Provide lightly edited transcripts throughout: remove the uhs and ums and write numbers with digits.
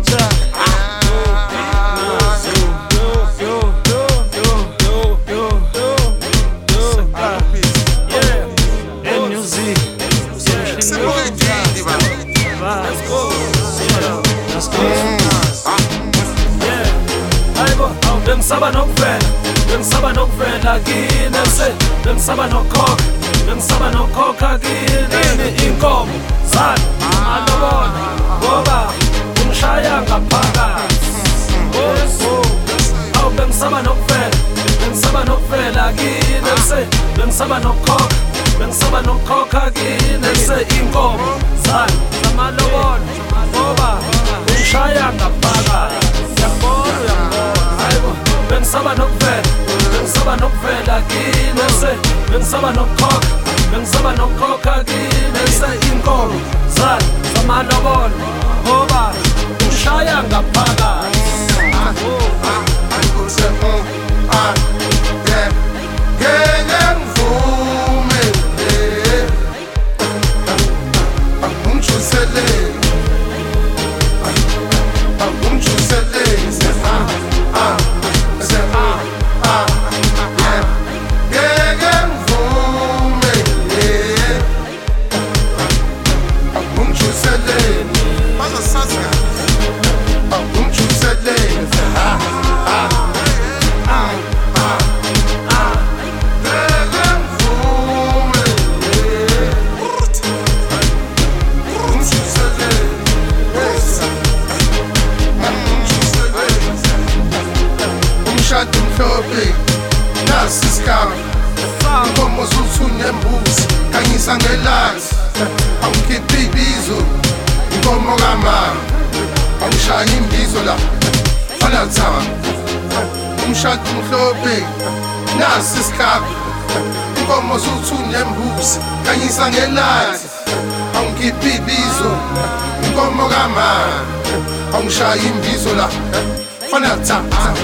Bengisaba nokuvela kini bengisaba nokhokha kini inkomo zani alobona ngoba ungishaya ngaphakathi. Awu bengisaba nokuvela kini bengisaba nokhokha kini inkomo zani amalobona ngoba ungishaya ngaphakathi. Bengisaba nokuvela kini bengisaba nokhokha kini inkomo zani zamalobolo ngoba ungishaya ngaphakathi. Nasi isikhawu inkomo zuthunya embuzi khanyisa ngelazi awukhiphi ibizo inkomo kamama awushaya imbizo la fana thama umshado umhlophe. Nasi isikhawu inkomo zuthunya embuzi khanyisa ngelazi awukhiphi ibizo inkomo kamama awushaya imbizo la fana thama.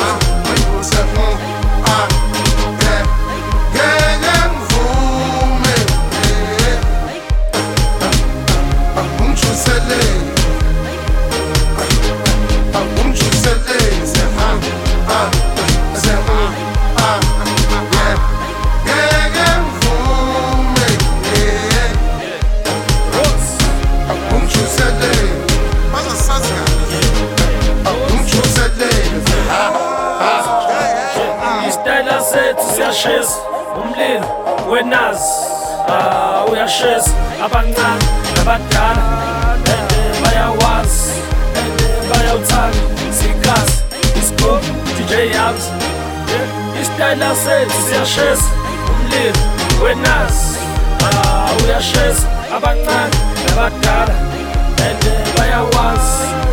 Uyashisa umlilo wenazi uyashisa abancane nabadala bayawazi bayawuthanda sikazi isco DJ Yabs isitayela sethu siyashisa umlilo wenazi uyashisa abancane nabadala bayawazi